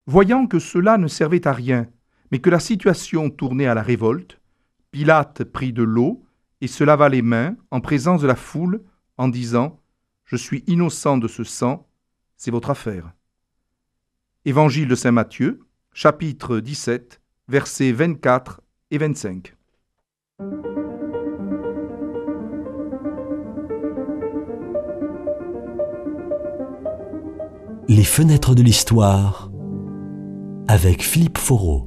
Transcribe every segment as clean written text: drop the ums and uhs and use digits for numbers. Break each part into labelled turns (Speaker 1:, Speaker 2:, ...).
Speaker 1: Voyant que cela ne servait à rien, mais que la situation tournait à la révolte, Pilate prit de l'eau et se lava les mains en présence de la foule en disant « Je suis innocent de ce sang, c'est votre affaire ». Évangile de Saint Matthieu, chapitre 17, versets 24 et 25.
Speaker 2: Les fenêtres de l'histoire avec Philippe Foreau.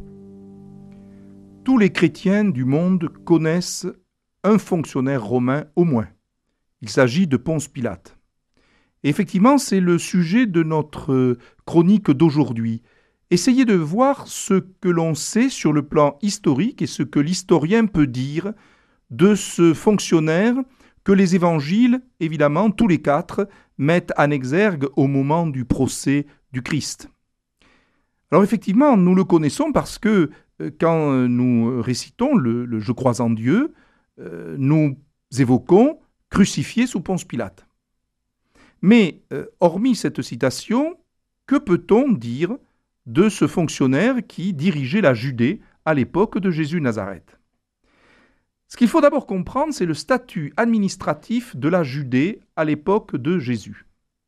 Speaker 1: Tous les chrétiens du monde connaissent un fonctionnaire romain au moins. Il s'agit de Ponce Pilate. Et effectivement, c'est le sujet de notre chronique d'aujourd'hui. Essayez de voir ce que l'on sait sur le plan historique et ce que l'historien peut dire de ce fonctionnaire que les évangiles, évidemment, tous les quatre, mettent en exergue au moment du procès du Christ. Alors effectivement, nous le connaissons parce que quand nous récitons le Je crois en Dieu, nous évoquons crucifié sous Ponce Pilate. Mais hormis cette citation, que peut-on dire de ce fonctionnaire qui dirigeait la Judée à l'époque de Jésus Nazareth ? Ce qu'il faut d'abord comprendre, c'est le statut administratif de la Judée à l'époque de Jésus.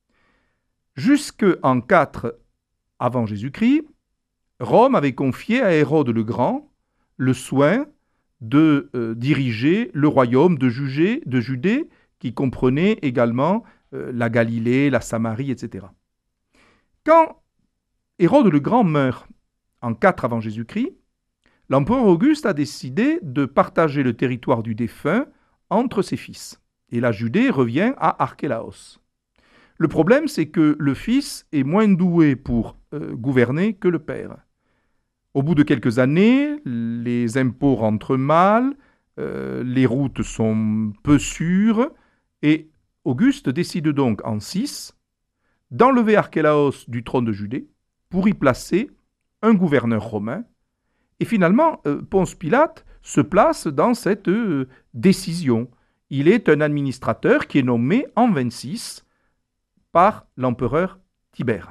Speaker 1: Jusqu'en 4 avant Jésus-Christ, Rome avait confié à Hérode le Grand le soin de diriger le royaume de Judée, qui comprenait également la Galilée, la Samarie, etc. Quand Hérode le Grand meurt en 4 avant Jésus-Christ, l'empereur Auguste a décidé de partager le territoire du défunt entre ses fils. Et la Judée revient à Archélaos. Le problème, c'est que le fils est moins doué pour gouverner que le père. Au bout de quelques années, les impôts rentrent mal, les routes sont peu sûres, et Auguste décide donc en 6 d'enlever Archélaos du trône de Judée pour y placer un gouverneur romain. Et finalement, Ponce Pilate se place dans cette décision. Il est un administrateur qui est nommé en 26 par l'empereur Tibère.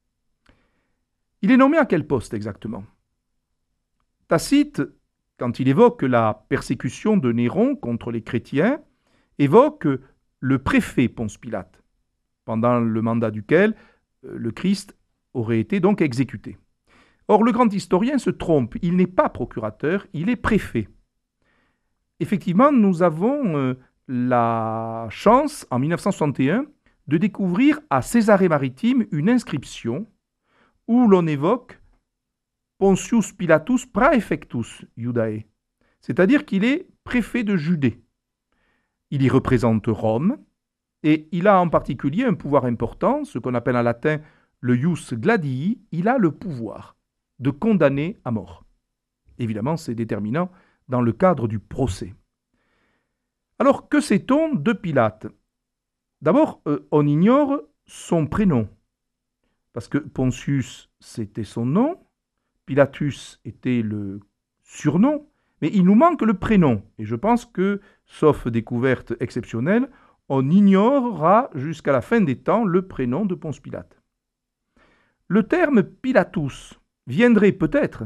Speaker 1: Il est nommé à quel poste exactement ? Tacite, quand il évoque la persécution de Néron contre les chrétiens, évoque le préfet Ponce Pilate, pendant le mandat duquel le Christ aurait été donc exécuté. Or, le grand historien se trompe, il n'est pas procurateur, il est préfet. Effectivement, nous avons la chance, en 1961, de découvrir à Césarée-Maritime une inscription où l'on évoque Pontius Pilatus praefectus Iudae, c'est-à-dire qu'il est préfet de Judée. Il y représente Rome et il a en particulier un pouvoir important, ce qu'on appelle en latin le ius gladii, il a le pouvoir de condamner à mort. Évidemment, c'est déterminant dans le cadre du procès. Alors, que sait-on de Pilate ? D'abord, on ignore son prénom, parce que Pontius, c'était son nom, Pilatus était le surnom, mais il nous manque le prénom. Et je pense que, sauf découverte exceptionnelle, on ignorera jusqu'à la fin des temps le prénom de Ponce Pilate. Le terme Pilatus viendrait peut-être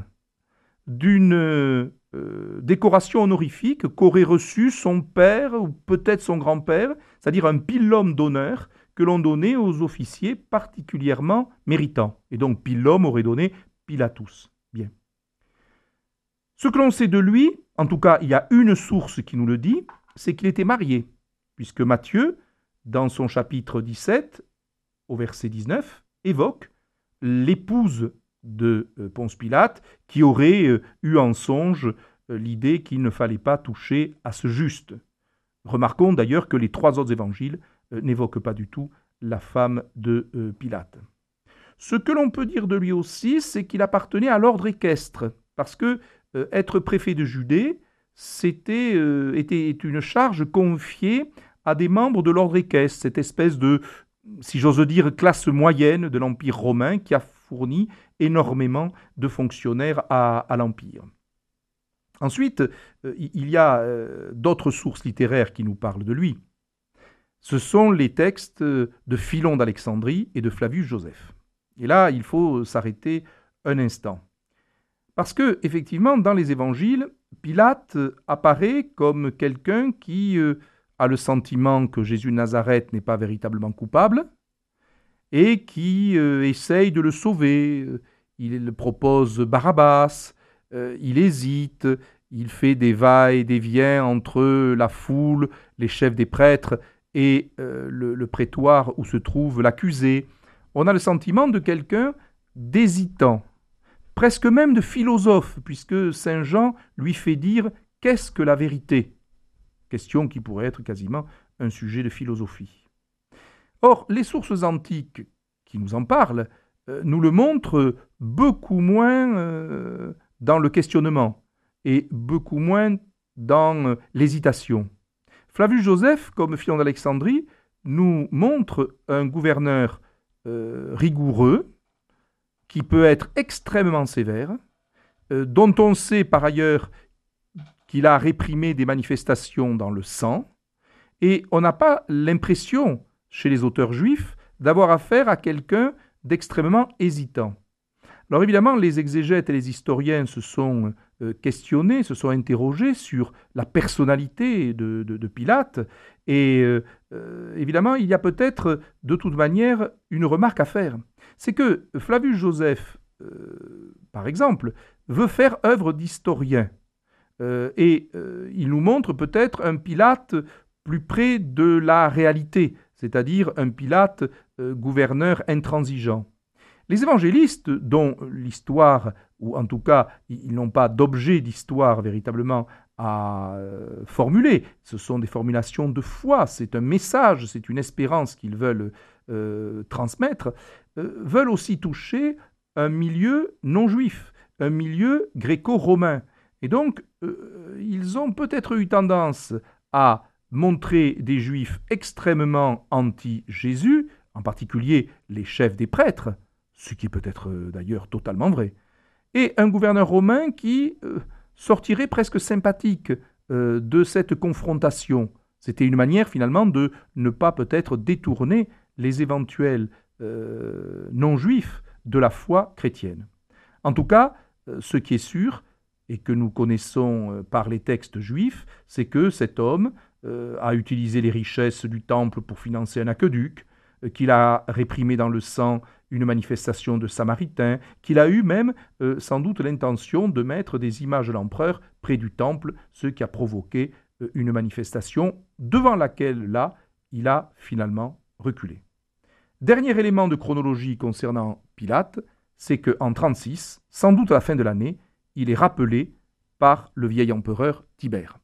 Speaker 1: d'une décoration honorifique qu'aurait reçu son père ou peut-être son grand-père, c'est-à-dire un pilum d'honneur que l'on donnait aux officiers particulièrement méritants. Et donc pilum aurait donné Pilatus. Bien. Ce que l'on sait de lui, en tout cas il y a une source qui nous le dit, c'est qu'il était marié, puisque Matthieu, dans son chapitre 17, au verset 19, évoque l'épouse de Ponce Pilate, qui aurait eu en songe l'idée qu'il ne fallait pas toucher à ce juste. Remarquons d'ailleurs que les 3 autres évangiles n'évoquent pas du tout la femme de Pilate. Ce que l'on peut dire de lui aussi, c'est qu'il appartenait à l'ordre équestre, parce que être préfet de Judée, était une charge confiée à des membres de l'ordre équestre, cette espèce de, si j'ose dire, classe moyenne de l'Empire romain qui a fourni énormément de fonctionnaires à l'Empire. Ensuite, il y a d'autres sources littéraires qui nous parlent de lui. Ce sont les textes de Philon d'Alexandrie et de Flavius Joseph. Et là, il faut s'arrêter un instant. Parce que, effectivement, dans les évangiles, Pilate apparaît comme quelqu'un qui a le sentiment que Jésus de Nazareth n'est pas véritablement coupable et qui essaye de le sauver. Il propose Barabbas, il hésite, il fait des va-et-vient entre la foule, les chefs des prêtres et le prétoire où se trouve l'accusé. On a le sentiment de quelqu'un d'hésitant, presque même de philosophe, puisque Saint Jean lui fait dire « Qu'est-ce que la vérité ?» Question qui pourrait être quasiment un sujet de philosophie. Or, les sources antiques qui nous en parlent nous le montrent beaucoup moins dans le questionnement et beaucoup moins dans l'hésitation. Flavius Joseph, comme Philon d'Alexandrie, nous montre un gouverneur rigoureux, qui peut être extrêmement sévère, dont on sait par ailleurs qu'il a réprimé des manifestations dans le sang, et on n'a pas l'impression, chez les auteurs juifs, d'avoir affaire à quelqu'un d'extrêmement hésitant. Alors évidemment, les exégètes et les historiens se sont questionnés, se sont interrogés sur la personnalité de Pilate, et évidemment, il y a peut-être de toute manière une remarque à faire. C'est que Flavius Joseph, par exemple, veut faire œuvre d'historien, et il nous montre peut-être un Pilate plus près de la réalité, c'est-à-dire un Pilate gouverneur intransigeant. Les évangélistes, dont l'histoire, ou en tout cas, ils n'ont pas d'objet d'histoire véritablement à formuler, ce sont des formulations de foi, c'est un message, c'est une espérance qu'ils veulent transmettre, veulent aussi toucher un milieu non juif, un milieu gréco-romain. Et donc, ils ont peut-être eu tendance à montrer des juifs extrêmement anti-Jésus, en particulier les chefs des prêtres, ce qui est peut-être d'ailleurs totalement vrai, et un gouverneur romain qui sortirait presque sympathique de cette confrontation. C'était une manière finalement de ne pas peut-être détourner les éventuels non-juifs de la foi chrétienne. En tout cas, ce qui est sûr, et que nous connaissons par les textes juifs, c'est que cet homme a utilisé les richesses du temple pour financer un aqueduc, qu'il a réprimé dans le sang une manifestation de Samaritains, qu'il a eu même sans doute l'intention de mettre des images de l'empereur près du temple, ce qui a provoqué une manifestation devant laquelle, là, il a finalement reculé. Dernier élément de chronologie concernant Pilate, c'est qu'en 36, sans doute à la fin de l'année, il est rappelé par le vieil empereur Tibère.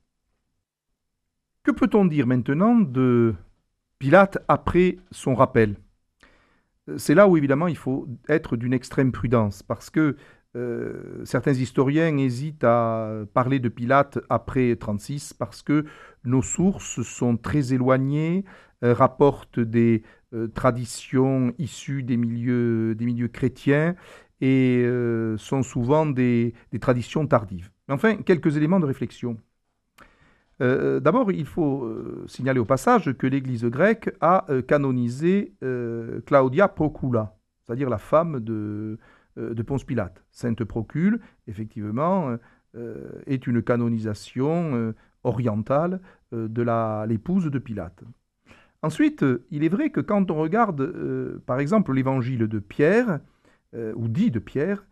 Speaker 1: Que peut-on dire maintenant de Pilate après son rappel? C'est là où évidemment il faut être d'une extrême prudence, parce que certains historiens hésitent à parler de Pilate après 36, parce que nos sources sont très éloignées, rapportent des traditions issues des milieux chrétiens, et sont souvent des traditions tardives. Mais enfin, quelques éléments de réflexion. D'abord, il faut signaler au passage que l'Église grecque a canonisé Claudia Procula, c'est-à-dire la femme de Ponce Pilate. Sainte Procule, effectivement, est une canonisation orientale de l'épouse de Pilate. Ensuite, il est vrai que quand on regarde, par exemple, l'évangile de Pierre, ou dit de Pierre,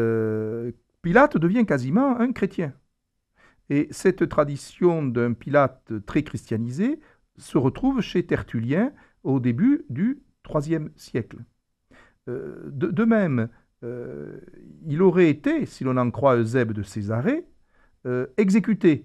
Speaker 1: Pilate devient quasiment un chrétien. Et cette tradition d'un Pilate très christianisé se retrouve chez Tertullien au début du IIIe siècle. De même, il aurait été, si l'on en croit Eusèbe de Césarée, exécuté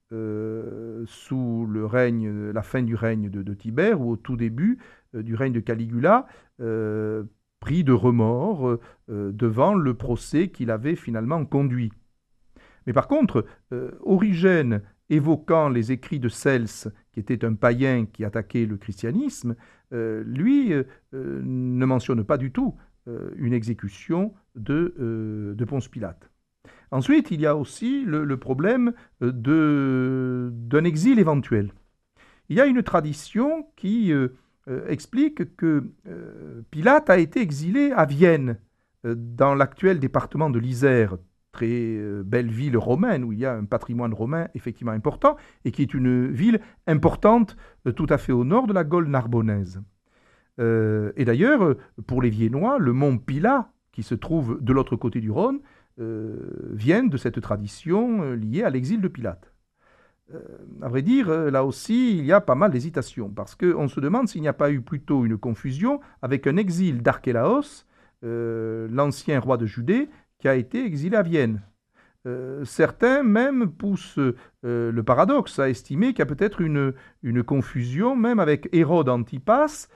Speaker 1: sous la fin du règne de Tibère ou au tout début du règne de Caligula, pris de remords devant le procès qu'il avait finalement conduit. Mais par contre, Origène, évoquant les écrits de Cels, qui était un païen qui attaquait le christianisme, lui ne mentionne pas du tout une exécution de Ponce Pilate. Ensuite, il y a aussi le problème d'un exil éventuel. Il y a une tradition qui explique que Pilate a été exilé à Vienne dans l'actuel département de l'Isère, très belle ville romaine, où il y a un patrimoine romain effectivement important, et qui est une ville importante tout à fait au nord de la Gaule narbonnaise. Et d'ailleurs, pour les Viennois, le mont Pilat, qui se trouve de l'autre côté du Rhône, vient de cette tradition liée à l'exil de Pilate. À vrai dire, là aussi, il y a pas mal d'hésitations, parce qu'on se demande s'il n'y a pas eu plutôt une confusion avec un exil d'Archélaos, l'ancien roi de Judée, qui a été exilé à Vienne. Certains même poussent le paradoxe à estimer qu'il y a peut-être une confusion même avec Hérode Antipas,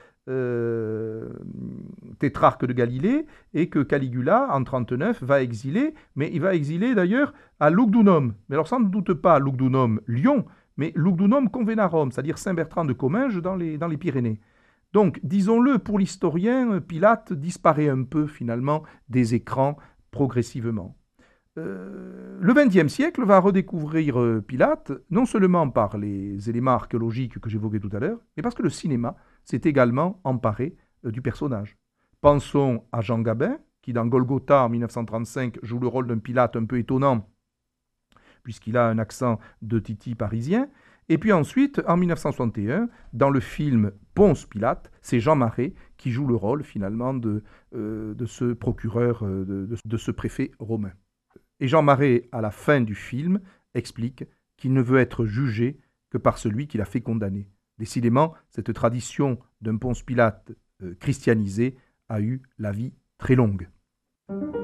Speaker 1: tétrarque de Galilée, et que Caligula, en 39, va exiler, mais il va exiler d'ailleurs à Lugdunum. Mais alors sans doute pas Lugdunum Lyon, mais Lugdunum Convenarum, c'est-à-dire Saint-Bertrand de Comminges dans les Pyrénées. Donc, disons-le, pour l'historien, Pilate disparaît un peu finalement des écrans progressivement. Le XXe siècle va redécouvrir Pilate, non seulement par les éléments archéologiques que j'évoquais tout à l'heure, mais parce que le cinéma s'est également emparé du personnage. Pensons à Jean Gabin, qui dans Golgotha en 1935 joue le rôle d'un Pilate un peu étonnant, puisqu'il a un accent de Titi parisien. Et puis ensuite, en 1961, dans le film Ponce Pilate, c'est Jean Marais qui joue le rôle finalement de ce procureur, de ce préfet romain. Et Jean Marais, à la fin du film, explique qu'il ne veut être jugé que par celui qui l'a fait condamner. Décidément, cette tradition d'un Ponce Pilate christianisé a eu la vie très longue.